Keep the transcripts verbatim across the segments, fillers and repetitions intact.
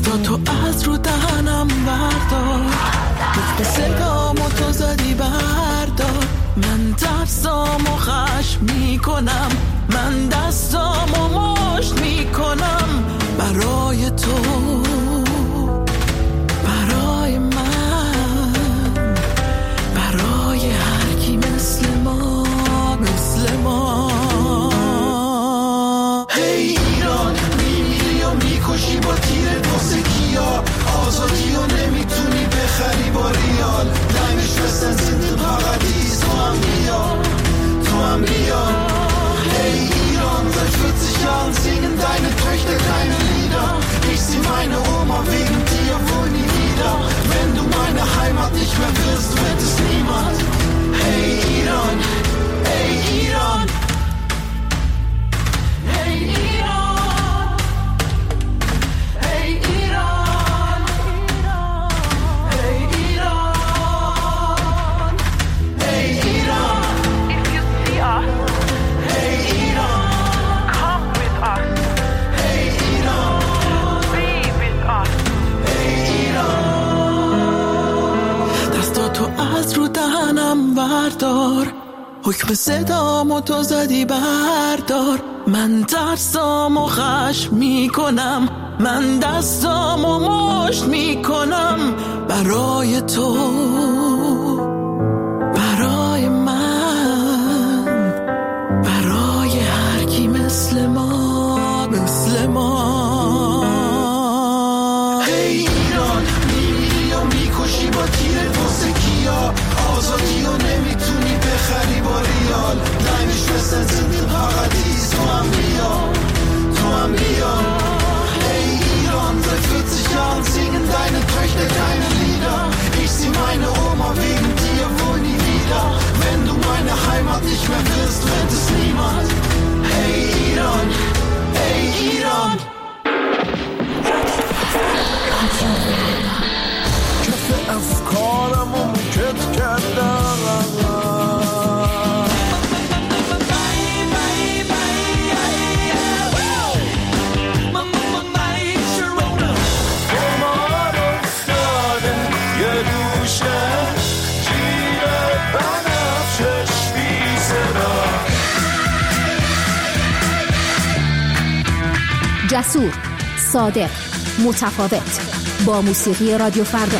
دستاتو از رو دهنم بردار، به صدامو تو زدی بردار. من ترسامو خشم میکنم، من دستامو مشت میکنم برای تو، برای من، برای هر کی مثل ما، مثل ما. هی ایران، میمیری و میکشی با تیر دوسه کیا، آزادی و نمیتونی بخری با ریال. Deine Schwestern sind im Paradies, تو هم بیا، تو هم بیا. Hey Iran, seit vierzig Jahren singen deine Töchter keine Lieder. Ich sieh meine Oma wegen dir wohl nie wieder. Wenn du meine Heimat nicht mehr wirst, wird es niemand. Hey Iran, hey Iran. Hey Iran, hey Iran, hey Iran, hey Iran. If you see us, hey Iran, come with us. Hey Iran, be with us. Hey Iran. دستاتو از رو دهنم بردار، حکم صدامو تو زدی بردار. من ترسامو خشم میکنم، من دستامو مشت میکنم برای تو، برای من، برای هر کی مثل ما، مثل ما. هی ایران، میمیری و میکشی با تیر دوسه کیا، آزادی و نمیتونی بخری با ریال. Deine Schwestern sind im Paradies, تو هم بیا، تو هم بیا. Hey Iran, seit vierzig Jahren singen deine Töchter keine Lieder. Ich sieh meine Oma wegen dir wohl nie wieder. Wenn du meine Heimat nicht mehr wirst, wird es niemand. Hey Iran, hey Iran. کف افکارمو موکت کردم، جسور، صادق، متفاوت، با موسیقی رادیو فردا.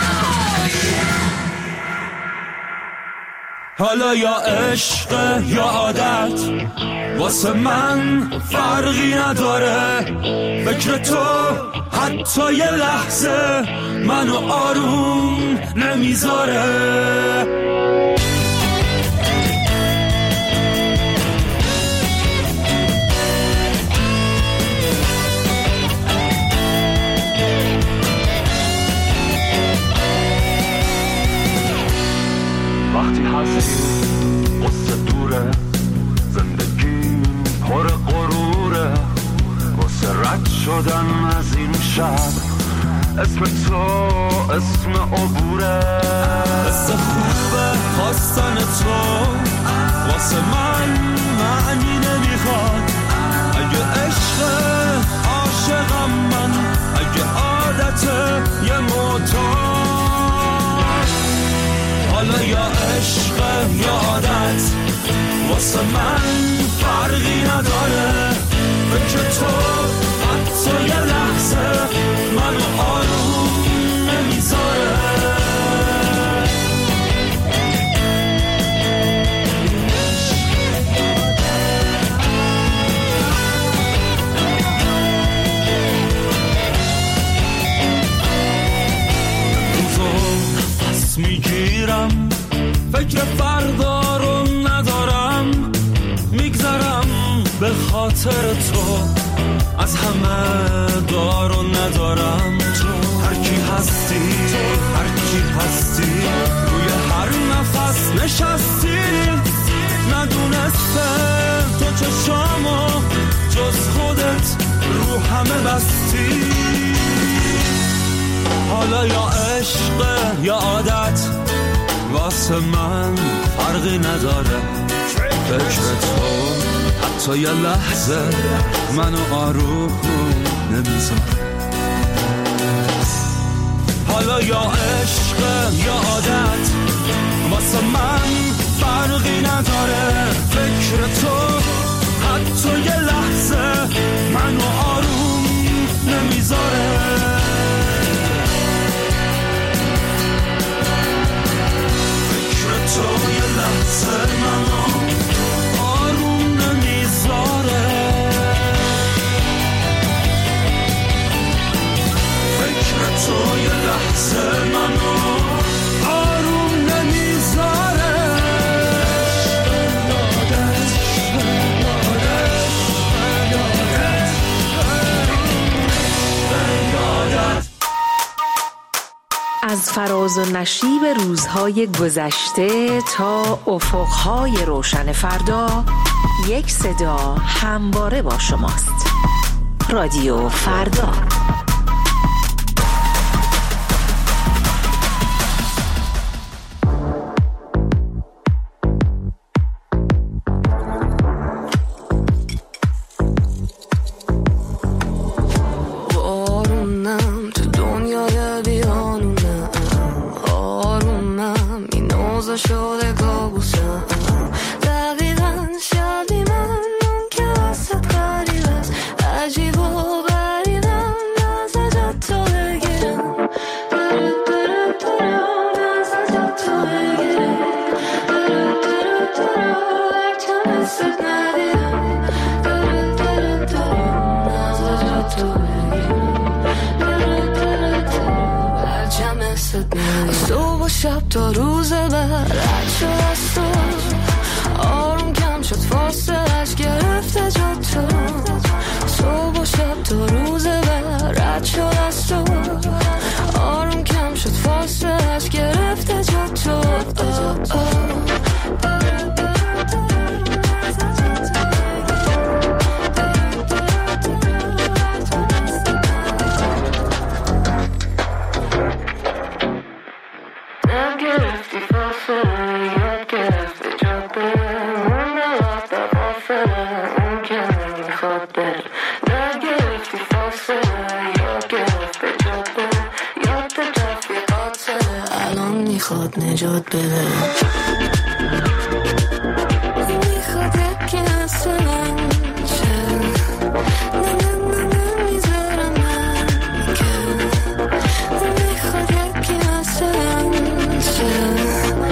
حالا یا عشق یا عادت، واسه من فرقی نداره. فکر تو حتی یه لحظه منو آروم نمیذاره. وقتی هستی قصه دوره، زندگی پر غروره. واسه رد شدن از این شب اسم تو اسم عبوره. قصه خوبه خواستن تو واسه من معنی نمیخواد. اگه عشق عاشقم من، اگه عادت یه معتاد. حالا یا عشق یا عادت، واسه من فرقی نداره. فکر تو حتی یه لحظه منو آروم نمیذاره. میگیرم، فکر فردا رو ندارم. میگذرم به خاطر تو، از همه دارو ندارم. هر کی هستی، هر کی هستی، روی هر نفس نشستی. ندونستم تو چشامو جز خودت رو همه بستی. حالا یا عشق یا عادت، واسه من فرقی نداره. فکر تو حتی یه لحظه منو آروم نمیذاره. حالا یا عشق یا عادت واسه من فرقی نداره. فکر تو حتی یه لحظه منو آروم نمیذاره. فکر تو یه لحظه منو آروم نمیذاره. فکر تو یه لحظه منو آروم نمیذاره. از فراز و نشیب روزهای گذشته تا افقهای روشن فردا، یک صدا همواره با شماست. رادیو فردا. صبح و شب تا روز بعد رد شد از تو، آروم کم شد فاصلش گرفته جا تو. صبح و شب تا روز بعد رد شد از تو، آروم کم شد فاصلش گرفته جا تو. میخواد نجات بده، میخواد یکی مثل من شه. نه نه نه نمیذارم من که، میخواد یکی مثل من شه.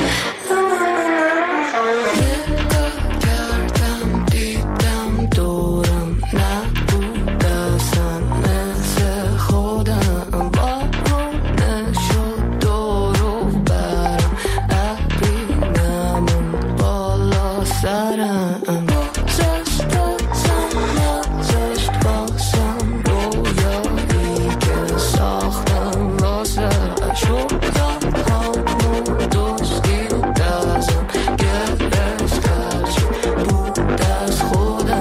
نگاه کردم دیدم دورم نبود اصلا مثل خودم، بارونه شد دورو برم ابریممون بالا سرم. گذشت بازم نذاشت بازم رویایی که ساختم واسه شدم همون دوستی و دزم گرفت هرچی بود از خودم.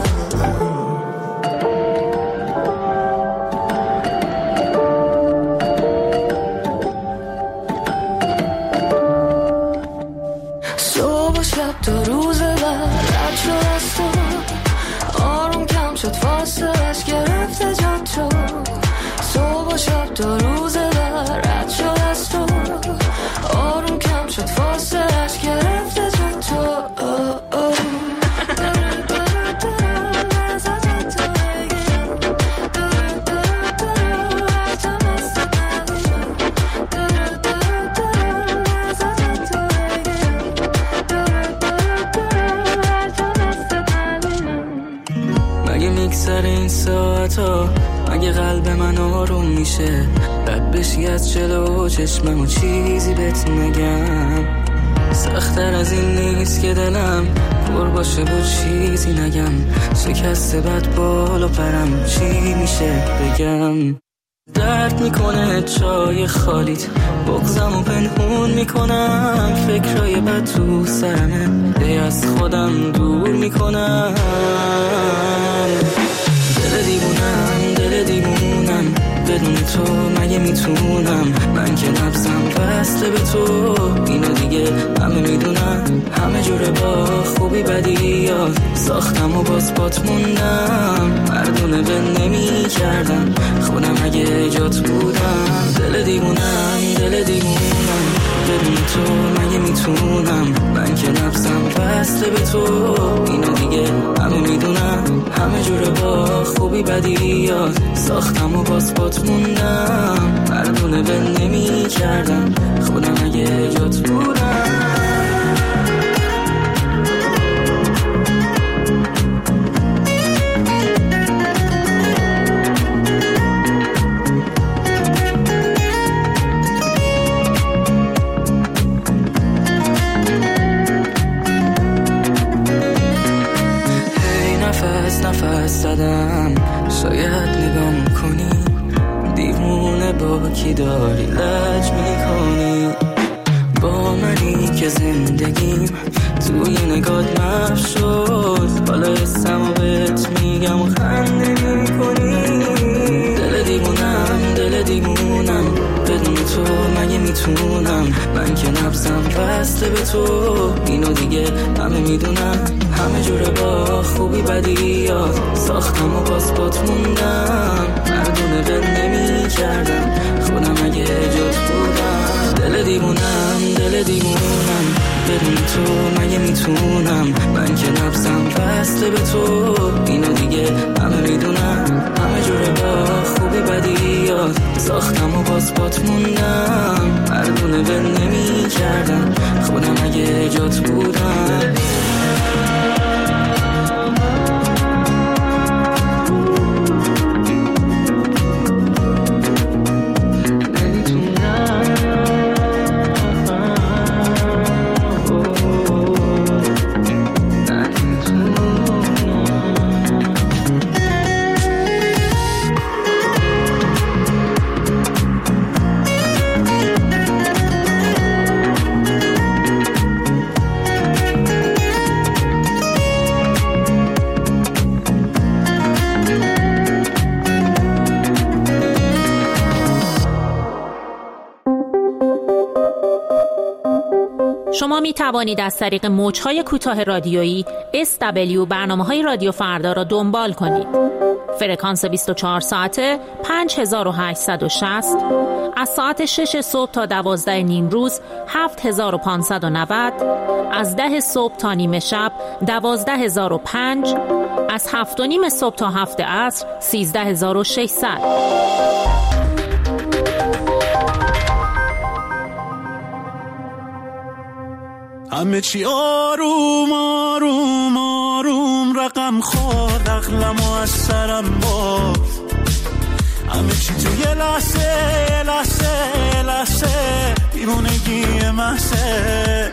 صبح و شب تا روز بعد رد شد از تو، آروم کم شد فاصلش گرفته جا تو. صبح و شب تا روز بعد رد شد از تو، آروم کم شد فاصلش گرفته جا تو. مگه میگذره این ساعتا، مگه قلب من آروم میشه؟ رد بشی از جلو چشمم و چیزی بهت نگم. سخت‌تر از این نیست که دلم پر باشه و چیزی نگم. شکسته بد بالا پرم چی میشه بگم؟ درد میکنه چای خالیت، بغضم و پنهون میکنم. فکرای بد تو سرمه دی از خودم دور میکنم. دل دیوونم دل دیوونم بدون تو مگه میتونم؟ من که نبضم بسته به تو، اینو دیگه همه میدونم. همه جوره با خود خوبی بدیات ساختم و باز پات موندم، مردونه به نمی کردم خودم اگه جات بودم. دل دیوونم دل دیوونم بدون تو مگه میتونم، من که نفسم بسته به تو اینو دیگه همه میدونم. همه جوره با خوبی بدیات ساختم و باز پات موندم، مردونه به نمی کردم خودم اگه جات بودم. نفس زدم شاید نگام کنی، دیوونه با کی داری لج میکنی، با منی که زندگیم توی نگات محو شد، حالا اسمو بهت میگم و خنده میکنی. دل دیوونم دل دیوونم بدون تو مگه میتونم، من که نفسم بسته به تو اینو دیگه همه میدونم. همه جوره با خوبی بدیات ساختم و باز پات موندم، مردونه دل نمی کردم خودم اگه جات بودم. دل دیوونم دل دیوونم بدون تو مگه میتونم، من که نفسم بسته به تو اینو دیگه همه میدونم. همه جوره با خوبی بدیات ساختم و باز پات موندم، مردونه دل نمی کردم خودم اگه جات بودم. شما می توانید از طریق موج‌های کوتاه رادیویی اس دبلیو برنامه‌های رادیو فردا را دنبال کنید. فرکانس بیست و چهار ساعته پنج هزار و هشتصد و شصت، از ساعت شش صبح تا دوازده نیم روز هفت هزار و پانصد و نود، از ده صبح تا نیمه شب دوازده هزار و پنج، از هفت و نیم صبح تا هفت عصر سیزده هزار و ششصد. همه چی آروم آروم آروم رقم خورد، عقلمو از سرم برد. همه چی تو یه لحظه یه لحظه یه لحظه دیوونگی محضه.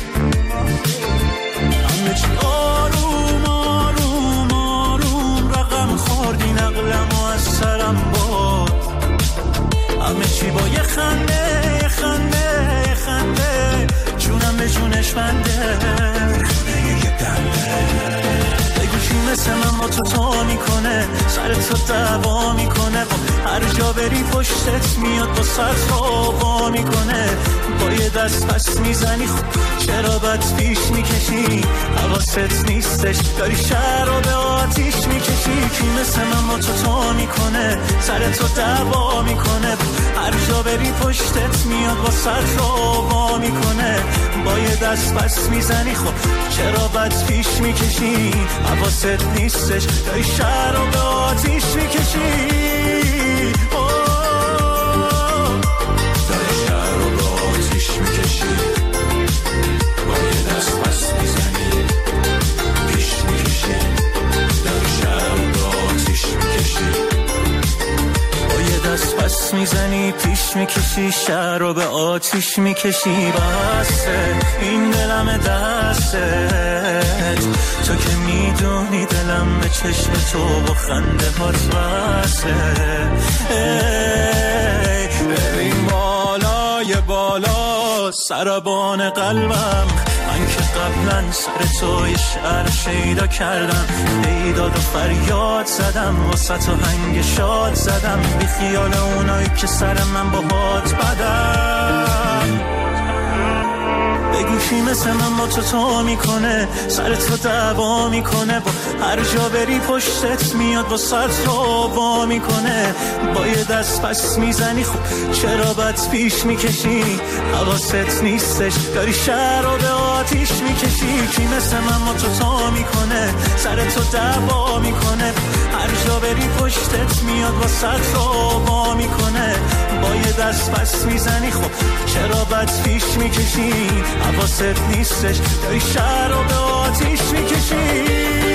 همه چی آروم آروم آروم رقم خورد، این عقلمو از سرم برد. همه چی با یه خنده یه خنده یه خنده جونم به جونش بنده. یه دنده بگو کی مثل من با تو تو میکنه، سر تو دعوا میکنه، هر جا بری پشتت میاد با سر خوابا میکنه. با یه دست پس میزنی خب چرا بد پیش میکشی، حواست نیستش داری شهر رو به آتیش میکشی. کی مثل من با تو تو میکنه، سر تو دعوا میکنه، هر جا بری پشتت میاد با سر خوابا میکنه. با یه دست پس میزنی خب چرا بد پیش میکشی، حواست نیستش داری شهر رو به آتیش میکشی. دست میزنی پیش میکشی، شهر رو به آتیش میکشی. بسته این دلم دستت، تو که میدونی دلم به چشم تو با خنده هات بسته. ببین بالای بالا سربان قلبم، من که قبلا سر تو یه شعر شیدا کردم، پیداد و فریاد زدم، واسه تو هنگ شاد زدم، بی خیال اونایی که سر من با باد بدم. بگو کی مثل من با تو تا میکنه، سر تو دعوا میکنه، با هر جا بری پشتت میاد با سر تو وا میکنه. با یه دست پس میزنی خب چرا بد پیش میکشی، حواست نیستش داری شهر رو به آتیش میکشی. کی مثل من با تو تا میکنه، سر تو دعوا میکنه، هر جا بری پشتت میاد با سر تو وا میکنه. با یه دست پس میزنی خب چرا بد پیش میکشی، حواست نیستش داری شهر رو به آتیش میکشی.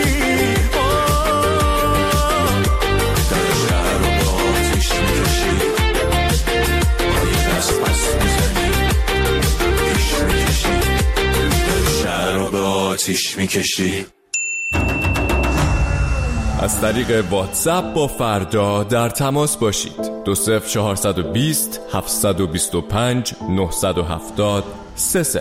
آتیش میکشی. از طریق واتساپ با فردا در تماس باشید. دو صفر چهارصد و بیست هفتصد و بیست و پنج نهصد و هفتاد سه صفر.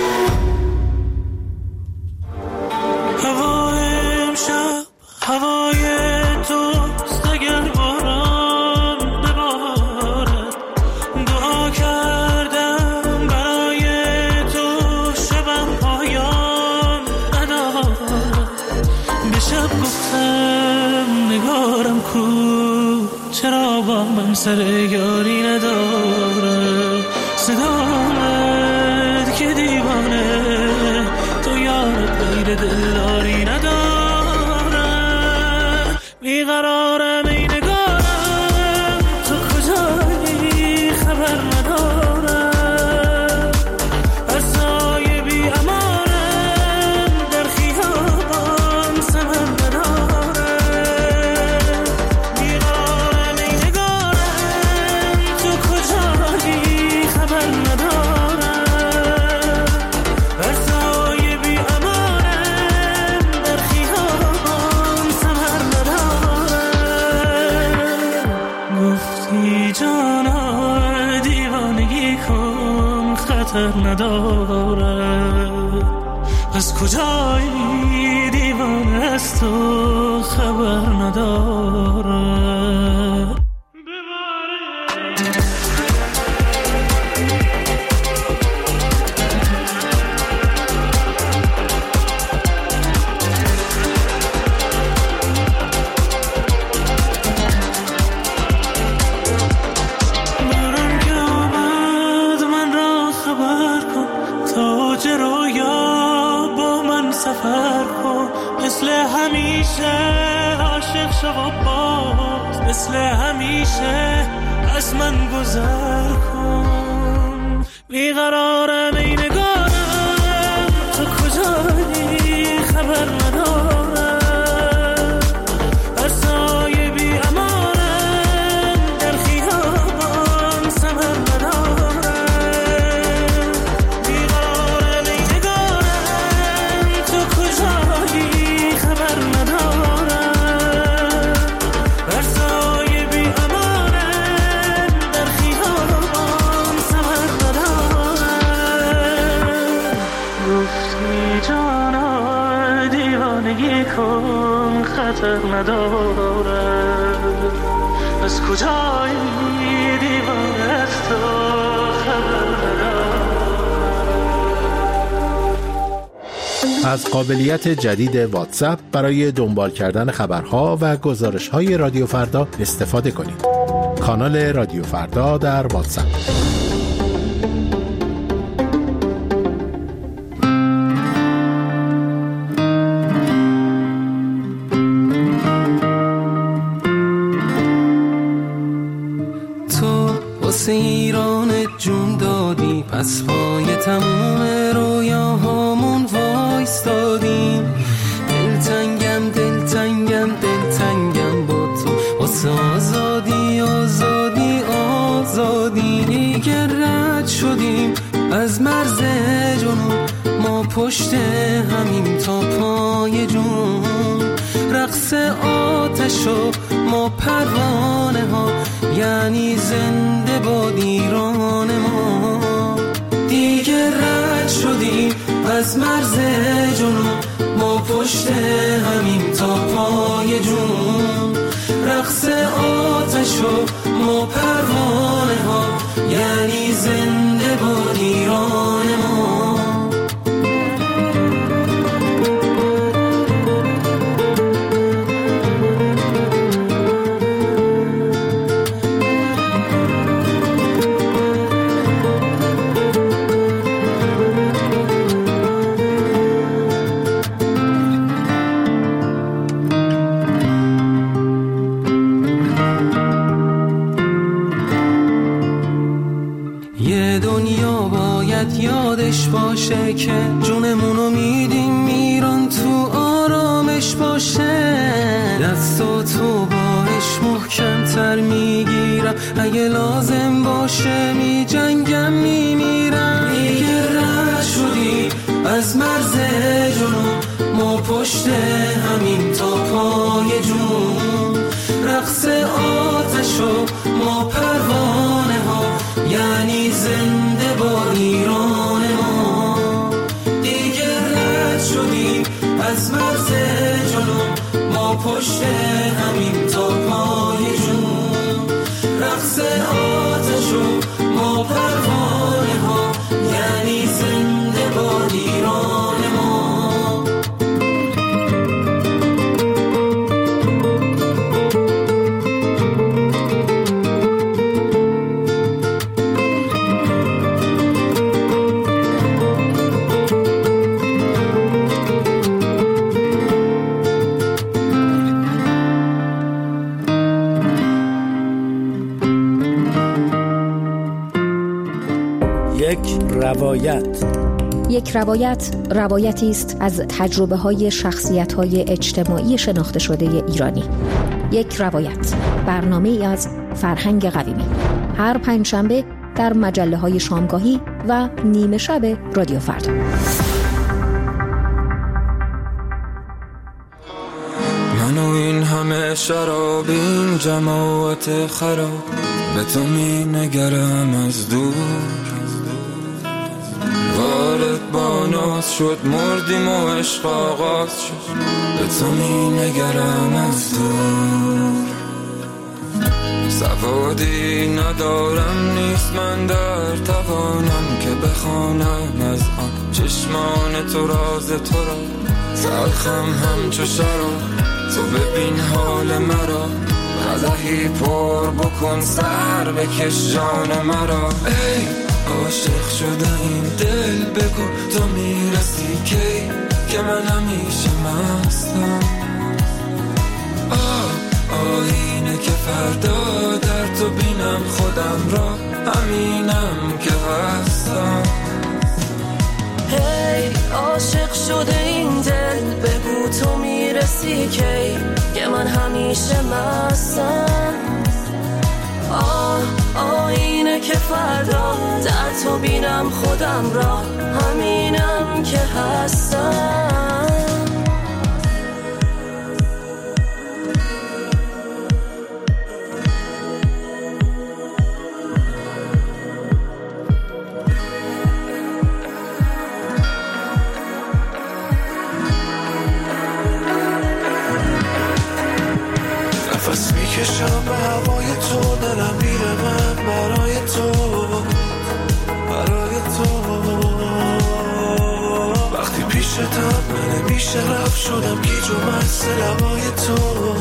هوای امشب هوای توست، اگر باران ببارد دعا کردم برای تو شبم پایان ندارد. به شب گفتم نگارم کو، چرا با من سر یاری نداره. صدامت که دیوانه تو یارت غیر دلداری نداره. بیقرارم ای نگارم تو کجایی خبر ندارم. هر سایه بی امانم در خیابان سمن نداره. بیقرارم ای نگارم تو کجایی خبر ندارم. هر سایه بی امانم در خیابان سمن نداره. گفتی جانا دیوانگی کن خطر نداره. از کجایی دیوانه است و خبر نداره. باران که آمد من را خبر کن، تاج رویا با من سفر کن. مثل همیشه عاشق شو و باز، مثل همیشه از من گذر کن. بیقرارم ای نگارم تو کجایی خبر ندارم. هر سایه بی امانم در خیابان سمن نداره. بیقرارم ای نگارم تو کجایی خبر ندارم. هر سایه بی امانم در خیابان سمن نداره. گفتی جانا دیوانگی کن خطر نداره. از کجایی دیوانه است و خبر نداره. از قابلیت جدید واتساپ برای دنبال کردن خبرها و گزارش‌های رادیو فردا استفاده کنید. کانال رادیو فردا در واتساپ. تو واسه ایران جون دادی، پس پای تموم رویاهامون وایستادیم. دلتنگم دلتنگم دلتنگم با تو، واسه آزادی آزادی آزادی. دیگه رد شدیم از مرز جنون، ما پشت همیم تا پای جون. رقص آتش و ما پروانه ها، یعنی زنده باد ایران ما. دیگه رد شدیم از مرز جنون، ما پشت همیم تا پای جون. رقص آتش و ما پروانه ها، یعنی زنده باد ایران ما. تو بارش محکم تر میگیرم، اگه لازم باشه می جنگم میمیرم. دیگه رد شدی از مرز جنون، ما پشت همین تا پای جون. رقص آتش و ما پروانه ها، یعنی زنده با ایران ما. دیگه رد شدیم از مرز جنون، ما پشت همین تا پای جون. رقص آتش و ما پروانه ها، یعنی زنده با ایران ما. روایت. یک روایت روایتی است از تجربه های شخصیت های اجتماعی شناخته شده ایرانی. یک روایت، برنامه ای از فرهنگ قویمی، هر پنجشنبه در مجله های شامگاهی و نیمه شب رادیو فردا. من و این همه شراب، این جماعت خراب، به تو می نگرم از دور. وارد با ناز شد مردیم و عشق آغاز شد، به تو می نگرم از دور. سوادی ندارم نیست من در توانم که بخوانم از آن چشمان تو راز تو را. تلخم همچو شراب، تو ببین حال مرا، قدحی پر بکن سر بکش جان مرا. ای عاشق شده این دل، بگو تو میرسی کی که من همیشه مستم. آه آینه که فردا در تو بینم خودم را، همینم که هستم. هی عاشق شده این دل، بگو تو میرسی کی که من همیشه مستم. آه آینه که فردا در تو بینم خودم را، همینم که هستم. نفس میکشم به هوای تو، دلم میره من برای تو، برای تو. وقتی پیشتم من نمیشه رفت، شدم گیج و مست لبای تو.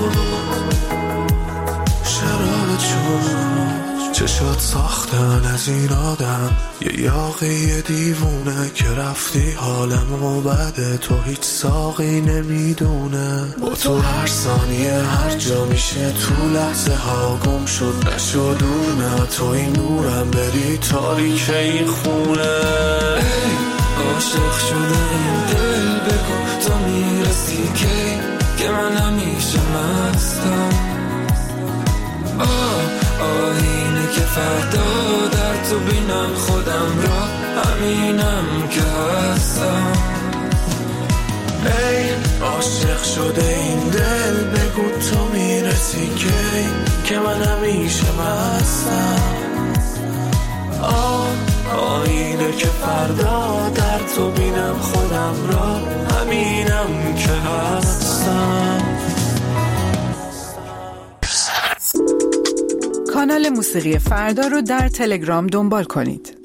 شراب چون چشات ساختن از این آدم، یه یاقی دیوونه که رفتی حالمو بده، تو هیچ ساقی نمیدونه. با تو هر ثانیه هر جا میشه، تو لحظه ها گم شد نشد دور. نه تو این نورم بری تاریک این خونه. ای عاشق شده این دل، بگو تو میرسی کی که من همیشه مستم. آه آینه که فردا در تو بینم خودم را، همینم که هستم. ای عاشق شده این دل، بگو تو میرسی کی که من همیشه مستم. آه آینه که فردا در تو بینم خودم را، همینم که هستم. کانال موسیقی فردا رو در تلگرام دنبال کنید.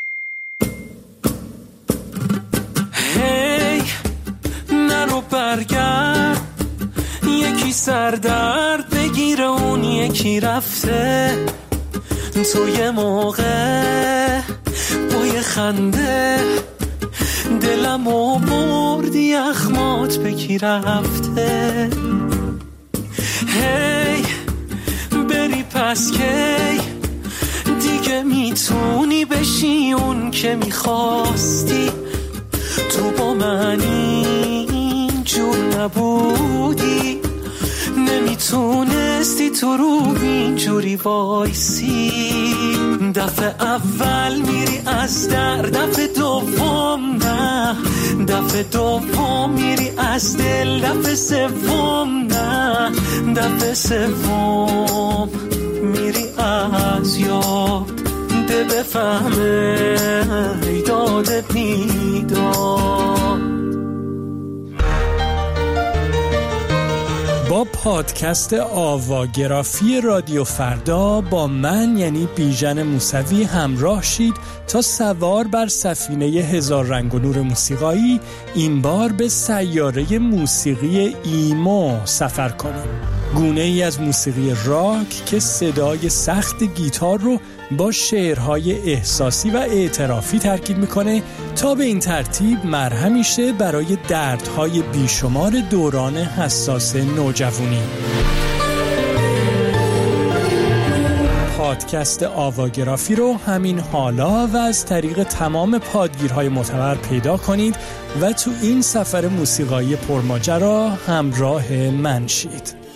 هی نرو برگرد، یکی سردرد بگیره اون یکی رفته. تو یه موقع با یه خنده دلمو بردی، اخمات بکی رفته. هی بری پس کی دیگه میتونی بشی اون که میخواستی. تو با من اینجور نبودی، نمیتونی تونستی تو رو اینجوری وایسی، دفعه اول میری از در، دفعه دوم نه، دفعه دوم میری از دل، دفعه سوم نه، دفعه سوم میری از یاد. ده بفهمه ایداد بیداد. با پادکست آواگرافی رادیو فردا با من یعنی بیژن موسوی همراه شید تا سوار بر سفینه هزار رنگ و نور موسیقایی این بار به سیاره موسیقی ایمو سفر کنیم. گونه ای از موسیقی راک که صدای سخت گیتار رو با شعرهای احساسی و اعترافی ترکیب میکنه تا به این ترتیب مرهمی شه برای دردهای بیشمار دوران حساس نوجوانی. پادکست آواگرافی رو همین حالا و از طریق تمام پادگیرهای معتبر پیدا کنید و تو این سفر موسیقایی پرماجرا همراه من شید.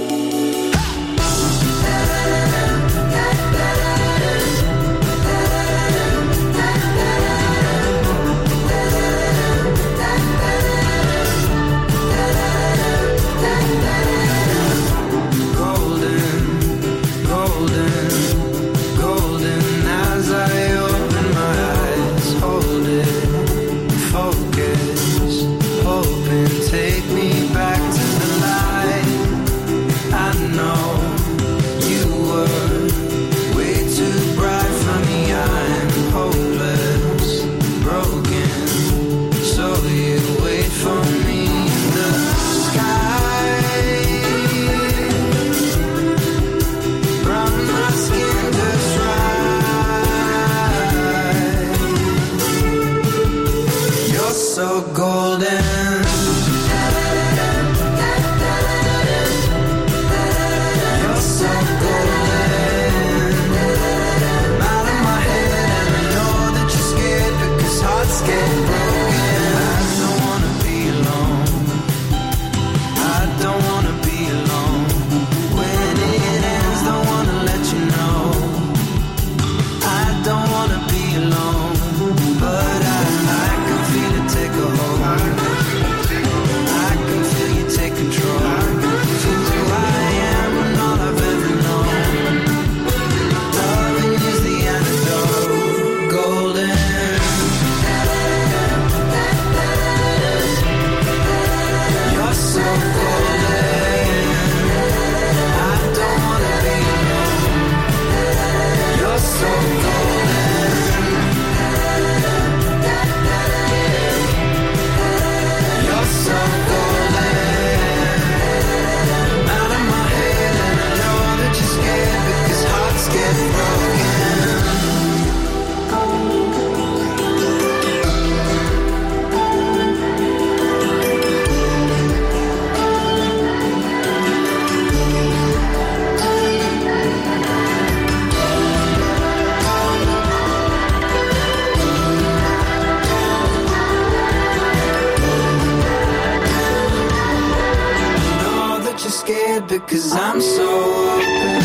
Because I'm so open.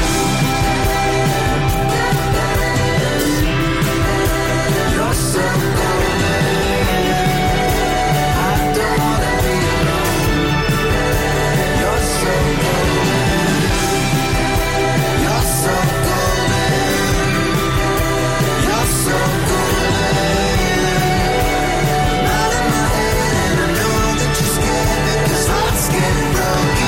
You're so golden. I don't wanna be alone. You're so golden. You're so golden. You're so golden. Out of my head and I know that you're scared because hearts get broken.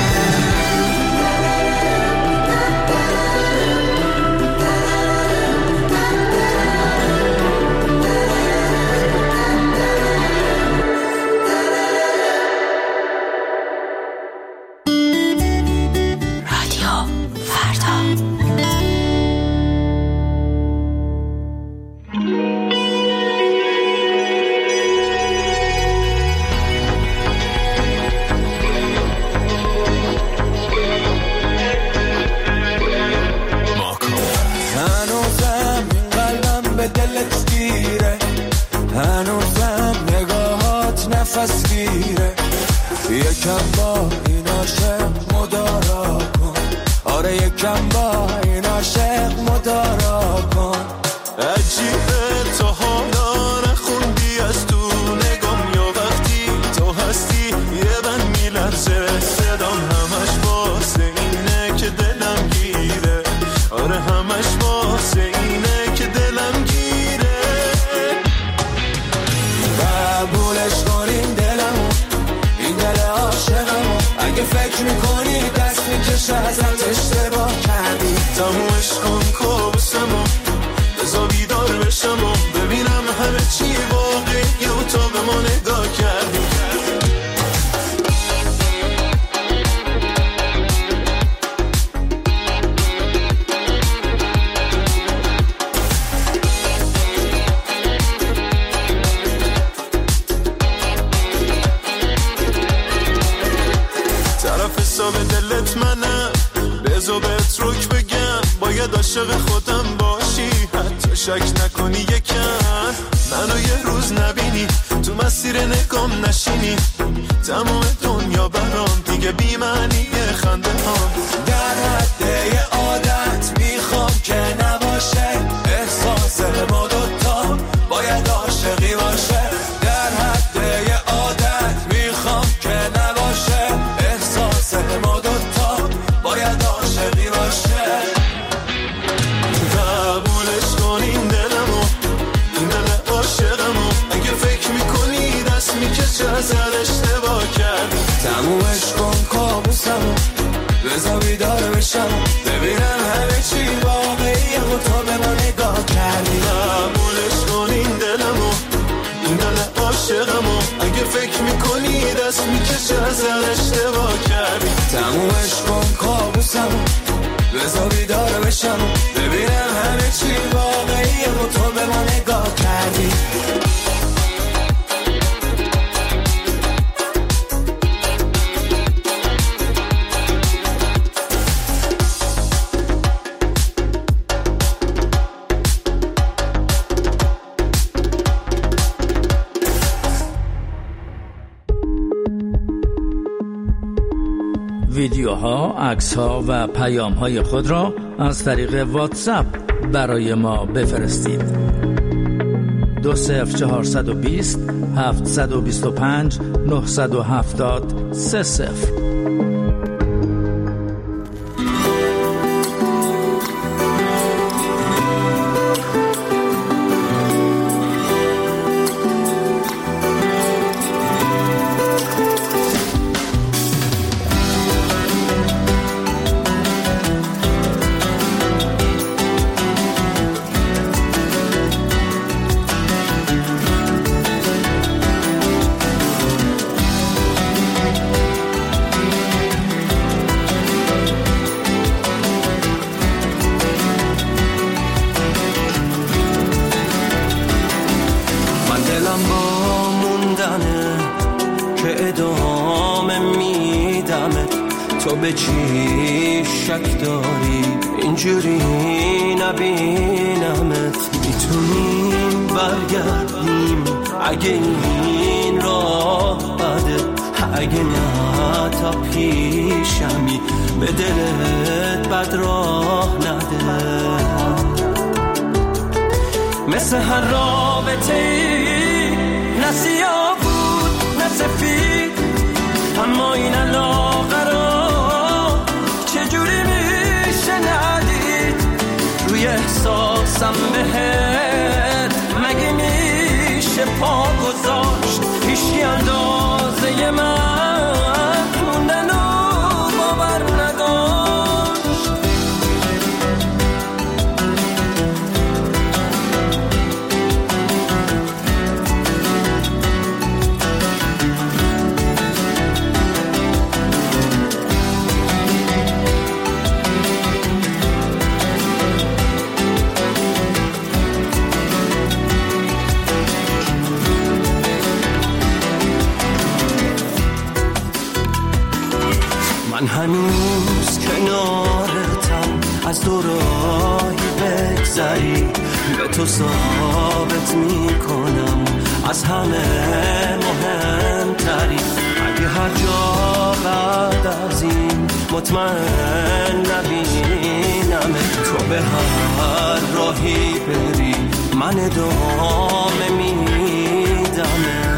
نفس گیره یکم با این عاشق مدارا آره یکم با این عاشق مدارا کن. عجیبه تا حالا نخوندی از تو نگام، یا وقتی تو هستی یه بند میلرزه صدام، همش واسه اینه که دلم گیره، آره همش واسه اینه که دلم گیره. قبولش کنین دلمو، این دل عاشقمو، اگه فکر میکنی دست میکشه ازت اشتباه کردی. تمومش کن کابوسمو، بذار بیدار بشم و ببینم همه چی واقعیه و تو به ما نگاه کردی. طرف حساب دلت منم، بذار بهت رک بگم، باید عاشق خودم باشی، حتی شک نکنی یکم منو یه روز نبینی، تو مسیر نگام نشینی، تمام دنیا برام دیگه بی معنیه خنده ها. در حد یه عادت میخوام که نباشه، احساس ما دوتا باید عاشقی باشه. در حد یه عادت میخوام که نباشه، احساس ما دوتا باید عاشقی باشه. قبولش کن این دلمو، این دل عاشقمو، اگه فکر میکنی دست میکشه ازت اشتباه کردی. تمومش کن کابوسمو، بذار بیدار بشم، ببینم همه چی واقعیه و تو به ما نگاه کردی. قبولش کن این دلمو، این دل عاشقمو، اگه فکر میکنی دست میکشه ازت اشتباه کردی. تمومش کن کابوسمو، بذار بیدار بشم، ببینم همه چی واقعیه و تو به ما نگاه کردی. ویدیوها، عکس‌ها و پیام‌های خود را از طریق واتساپ برای ما بفرستید. دو صفر چهارصد و بیست هفتصد و بیست و پنج نهصد و هفتاد سه صفر. تو به چی شک داری اینجوری نبینمت؟ میتونیم برگردیم اگه این راه بده، اگه نه تا پیشمی به دلت بد راه نده. مثل هر رابطه ای نه سیاه بود نه سفید، اما این علاقه را چجوری میشه ندید؟ روی احساسم بهت مگه میشه پا گذاشت؟ هیچی اندازه من موندن و باور نداشت. من هنوز کنارتم، از دورایی بگذری به تو ثابت میکنم از همه مهمتری. اگه هر جا بعد از این مطمئن نبینی به هر راهی بری من ادامه میدمه.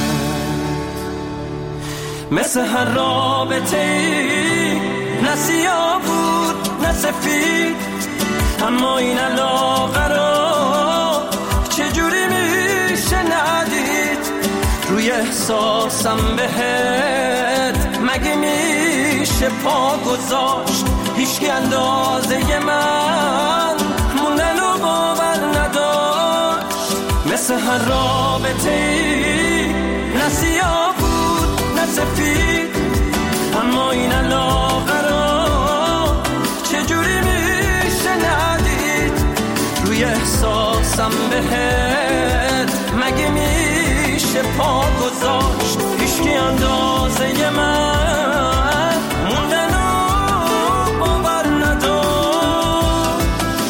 مثل هر رابطه ای نه سیاه بود نه سفید، اما این علاقه رو چجوری میشه ندید؟ روی احساسم بهت مگه میشه پا گذاشت؟ هیچکی اندازه من موندن و باور نداشت. مثل هر رابطه ای نه سیاه بود نه سفید، اما این علاقه رو چجوری میشه ندید؟ روی احساسم بهت مگه میشه پا گذاشت؟ هیچکی اندازه من موندن و باور نداشت.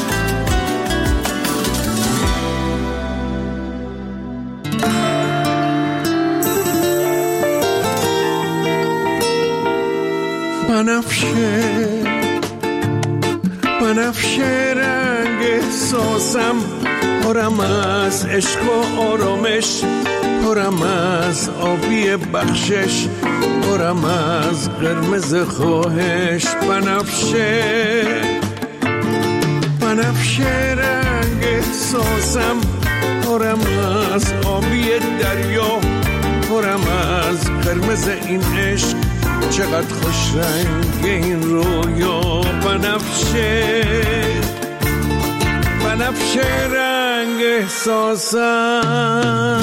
بنفشه بنفشه رنگ احساسم، پرم از عشق و آرامش، پرم از آبی بخشش، پرم از قرمز خواهش. بنفشه بنفشه رنگ احساسم، پرم از آبی دریا، پرم از قرمز این عشق، چقدر خوش رنگ این رویا. بنفشه بنفشه رنگ احساسم.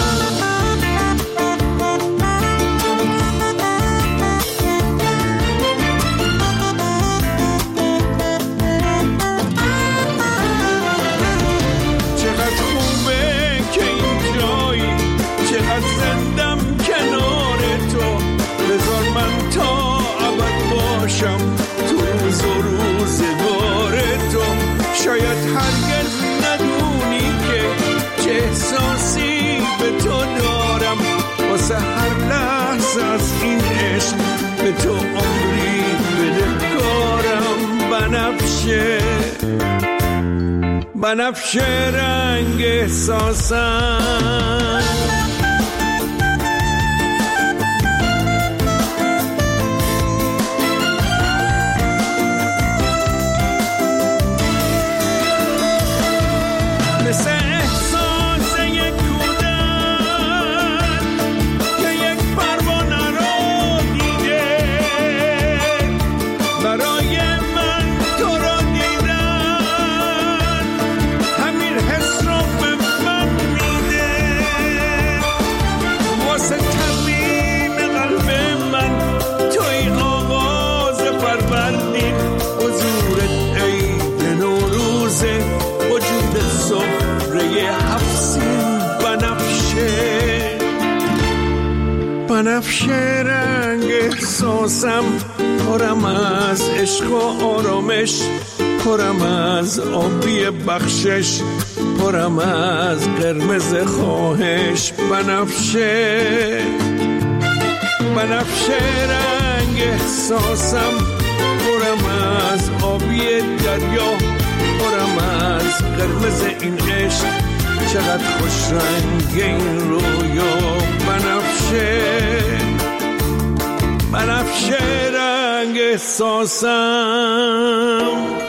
چقدر خوبه که این جایی، چقدر زندم کنار تو. بذار من تا ابد باشم تو روز و روزگار تو. شاید هرگز ندونی که چه احساسی به تو دارم، واسه هر لحظه از این عشق به تو عمری بدهکارم. بنفشه بنفشه رنگ احساسم. مثل احساس یک کودک که یک پروانه رو دیده، برای من تو رو دیدن همین حس رو به من میده. واسه تمرین قلب من توی آغاز فروردین، حضورت عید نوروزه، وجود سفره هفسین. بنفشه بنفشه رنگ احساسم، پرم از عشق و آرامش، پرم از آبی بخشش، پرم از قرمز خواهش. بنفشه بنفشه رنگ احساسم، پرم از آبی دریا، پرم از قرمز این عشق، چقدر خوش رنگ این رویا. بنفشه بنفشه رنگ احساسم.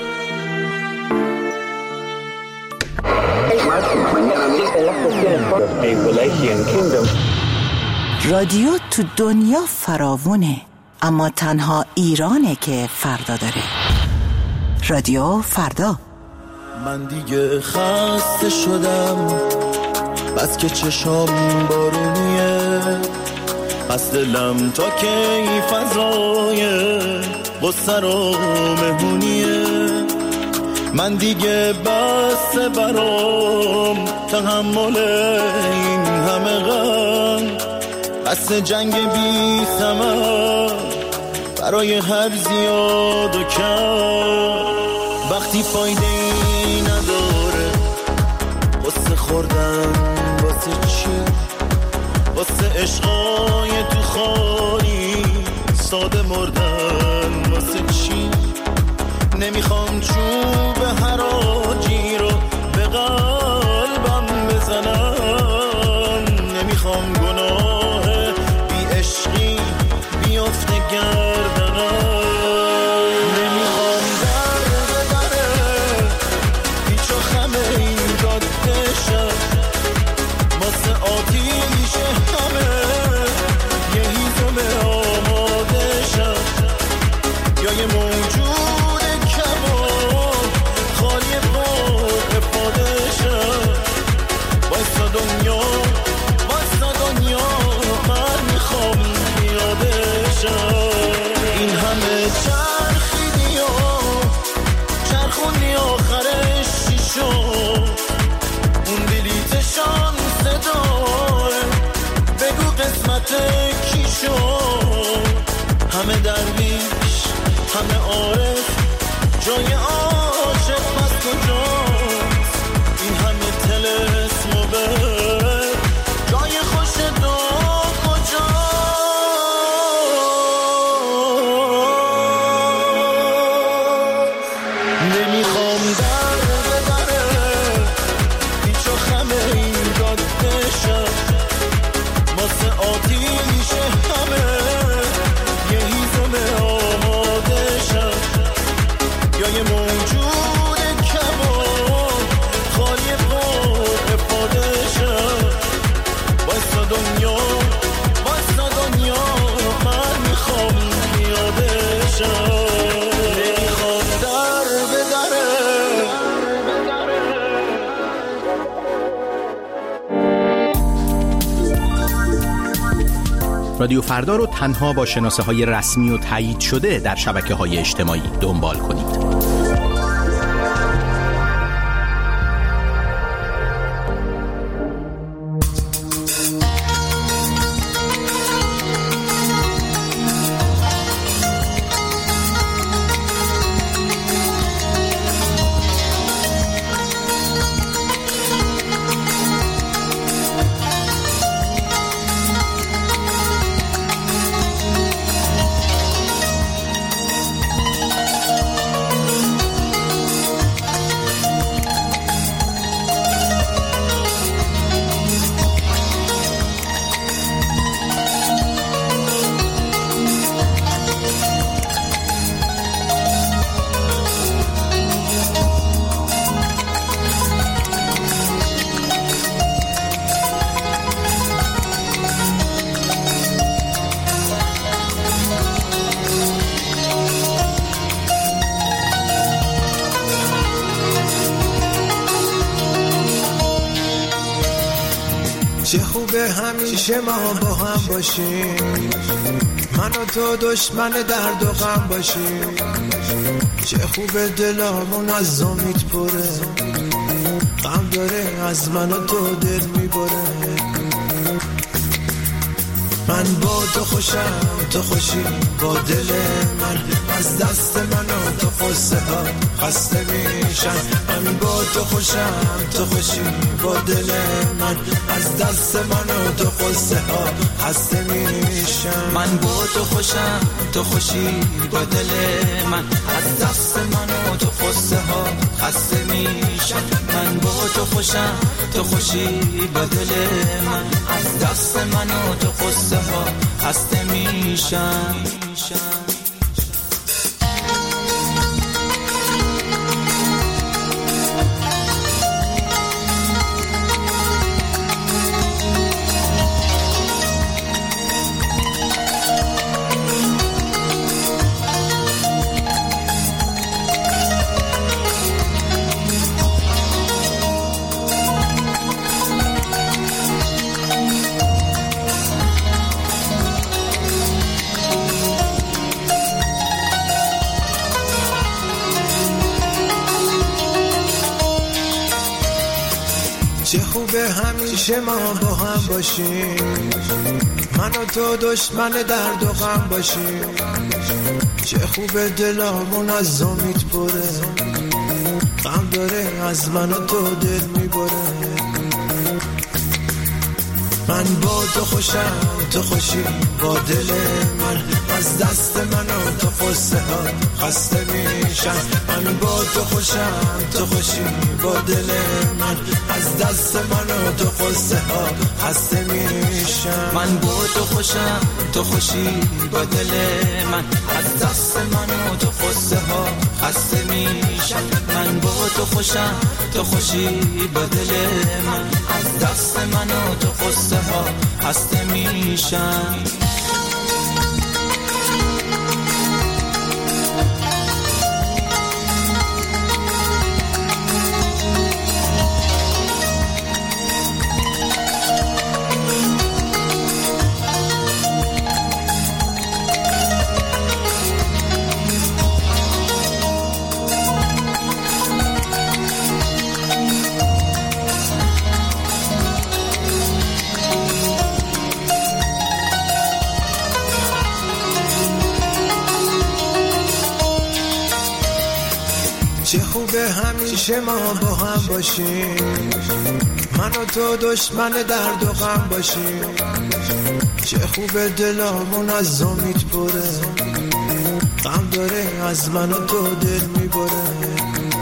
رادیو تو دنیا فراوونه، اما تنها ایرانه که فردا داره. رادیو فردا. من دیگه خسته شدم، بس که چشام بارونیه، بس دلم تا کی فضای غصه رو مهمونیه. من دیگه بس برام تحمل این همه غم، بس جنگ بی ثمر برای هر زیاد و کم. وقتی فایده ای نداره قصه خوردن واسه چی؟ واسه عشقای تو خالی ساده مردن واسه چی؟ نمیخوام چوب حراجی رو به قلبم بزنم، نمیخوام گناه بی عشقی بیفته گردنم، نمیخوام در به دره پیچ و خمه این جاده شد واسه آتیش همه یه هیزم آماده شد، یا یه موجود کمان خالی پر افاده شد. واسه دنیا واسه دنیا من میخوام پیاده شد. این همه چرخیدی و چرخوندی آخرش چی شد؟ اون بلیت شانس داره بگو قسمت کی شد؟ همه درویش همه عارف جای عاشق پس کجاست؟ این همه طلسم و بر جای خوش دو کجاست؟ نمیخوام در به دره پیچ و خمه این جاده شد واسه آتیش همه یه هیزم آماده شد، یا یه موجود کمان خالی پر افاده شد. واسه دنیا واسه دنیا من میخوام پیاده شد. نمیخوام در به دره رادیو فردا رو تنها با شناسه های رسمی و تایید شده در شبکه های اجتماعی دنبال کنید. چه خوبه همیشه ما با هم باشیم، من و تو دشمن درد و غم باشیم. چه خوبه دلامون از امید پره، غم داره از من و تو دل میبره. من با تو خوشم تو خوشی با دل من، از دست من و تو خسته ها خسته میشن. من با تو خوشم تو خوشی با دل من، از دست من و تو خسته ها خسته میشن. من با تو خوشم تو خوشی با دل من، از دست من و تو خسته ها خسته میشن. من با تو خوشم تو خوشی با دل من، از دست من و تو خسته ها خسته میشن. چه خوبه همیشه ما با هم باشیم، من و تو دشمن درد و غم باشیم. چه خوبه دلامون از امید پره، غم داره از من و تو دل میبره. من با تو خوشم تو خوشی با دل من، از دست من و تو قصه ها خسته میشن. من با تو خوشم تو خوشی با دل من، از دست من و تو قصه ها خسته میشن. من با تو خوشم تو خوشی با دل من، از دست من و تو قصه ها خسته میشن. من با تو خوشم تو خوشی با دل من، از دست من و تو قصه ها خسته میشن. چه خوبه همیشه ما با هم باشیم، من و تو دشمن درد و غم باشیم. چه خوبه دلامون از امید پره، غم داره از من و تو دل میبره.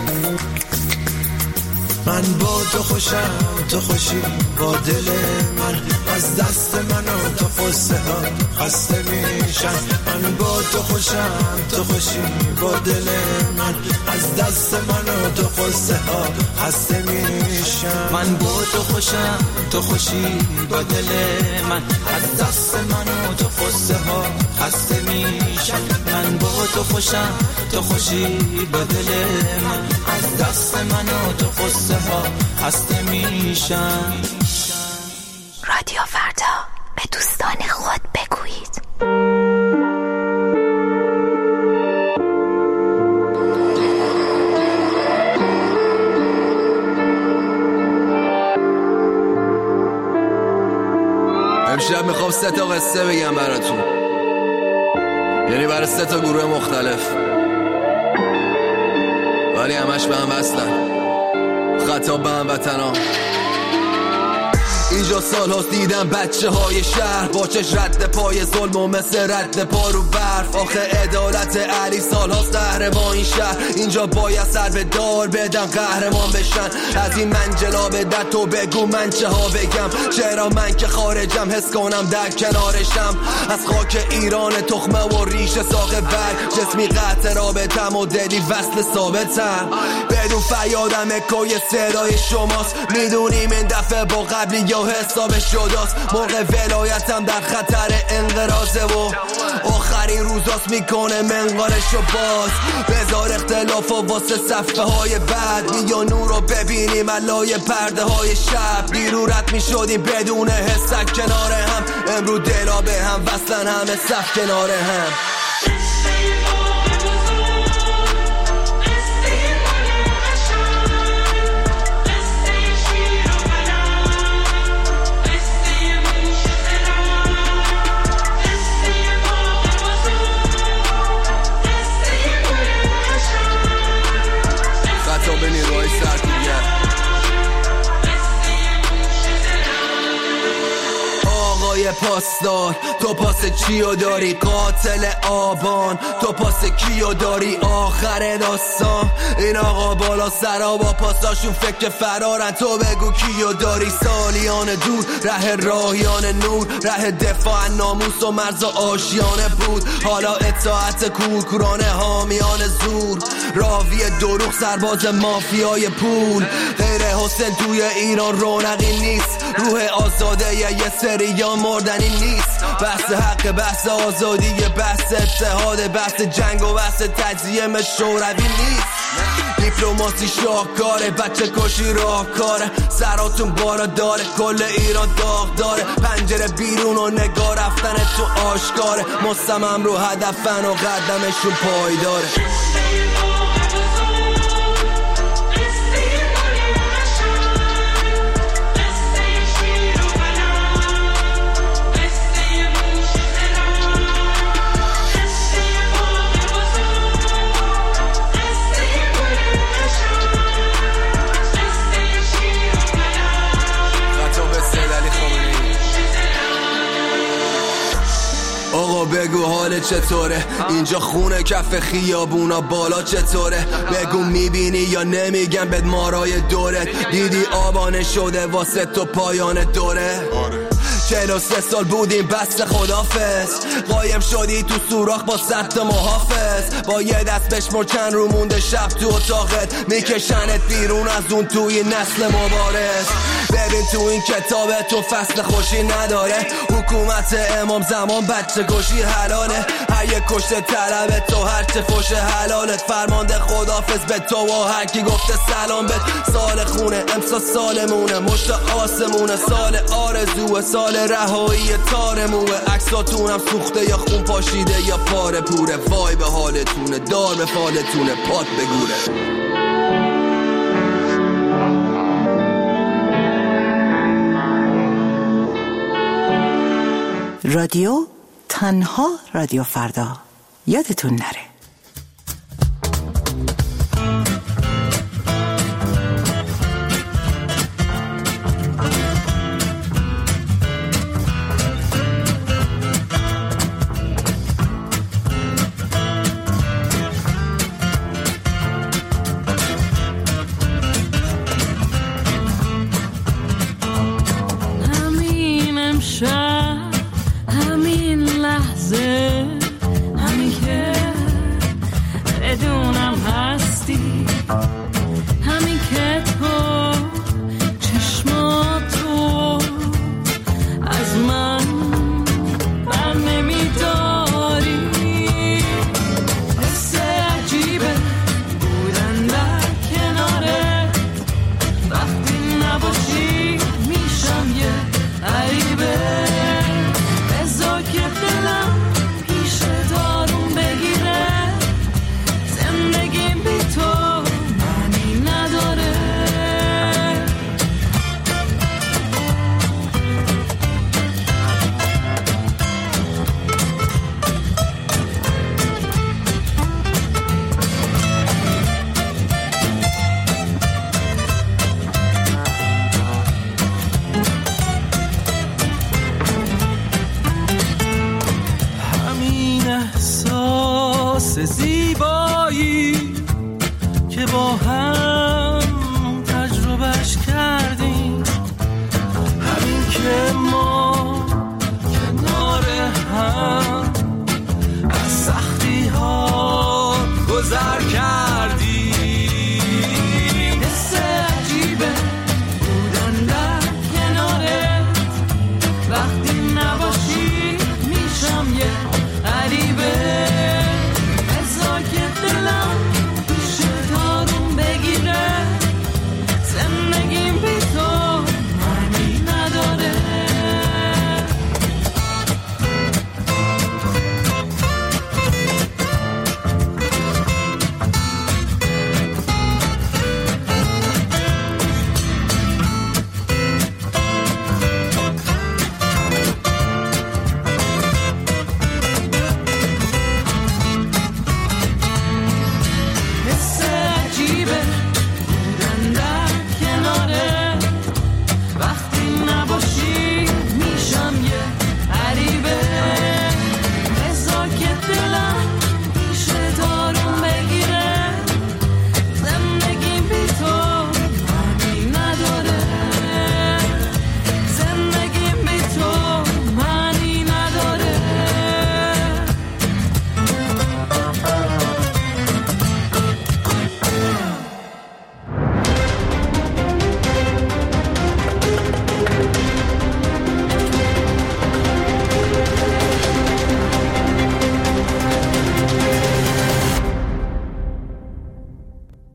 من با تو خوشم تو خوشی با دل من، از دست من و تو قصه ها خسته میشن. من با تو خوشم تو خوشی با دل من، از دست من و تو قصه ها خسته میشن. من با تو خوشم تو خوشی با دل من، از دست من و تو قصه ها خسته میشن. من با تو خوشم تو خوشی با دل من، از دست من و تو قصه ها خسته میشن. رادیو فردا، به دوستان خود بگویید. امشب میخوام سه تا قصه بگم براتون، یعنی برای سه تا گروه مختلف، ولی همش به هم وصلن. خطاب به هموطنان. اینجا سال هاست دیدم بچه های شهر با چش رد پای ظلم و مثل رد پا رو برف. آخه عدالت علی سال هاست قهرمان این شهر، اینجا باید سر به دار بدن قهرمان بشن. از این منجلا به در تو بگو من چه ها بگم، چرا من که خارجم حس کنم در کنارشم. از خاک ایران تخمه و ریش ساق برگ، جسمی قطع رابطم و دلی وصل ثابتم. بدون فریادم اکوی صدای شماست، میدونیم این دفعه با قبلی یا حسابش جداست. موقع ولایتم در خطر انقراضه و آخرین روزاست میکنه منقارشو باز. بذار اختلاف و واسه صفحه های بعد، یا نور رو ببینیم علای پرده های شب. دیرو رد میشدیم بدون حسک کنار هم، امرو دلا به هم وصلن همه صف کنار هم. پاسدار تو پاس چیو داری، قاتل آبان تو پاس کیو داری. آخر داستان این آقا بالا سرا با پاساشون فکر فرارن، تو بگو کیو داری. سالیان دور ره راهیان نور، ره دفاع ناموس و مرز آشیانه بود. حالا اطاعت کورکورانه حامیان زور، راوی دروغ سرباز مافیای پول. غیر حسین توی ایران رونقی نیست، روح آزاده یه سریا مردنی نیست. بحث حق، بحث آزادی، بحث اتحاد، بحث جنگ و بحث تجزیه شوروی نیست. دیپلماسی شاهکاره، بچه کشی راهکاره. سراتون بالا داره، کل ایران داغ داره. پنجره بیرون و نگاه رفتن تو آشکاره. مصمم رو هدفن و قدمشون پایداره. بگو حال چطوره، اینجا خونه کف خیابونا بالا چطوره، بگو میبینی یا نمیگم بد مارای دورت، دیدی آبانه شده واسه تو پایان دوره. چهل و سه سال بودیم بسته خدافز، قایم شدی تو سوراخ با صد محافظ، با یه دست بشمر چند رو مونده شب تو اتاقت، میکشنت بیرون از اون توی نسل مبارز. ببین تو این کتاب تو فصل خوشی نداره، حکومت امام زمان بچه کشی حلاله، هر یک کشته طلب تو هر چه فوش حلالت، فرمانده خدافز به تو و هر کی گفته سلام بد. سال خونه امسا سالمونه، مشت آسمونه، سال آرزوه، سال رهایی تارموه، عکساتونم سوخته یا خون پاشیده یا پاره پوره، وای به حالتونه دار به فالتونه پات بگوره. رادیو تنها رادیو فردا، یادتون نره.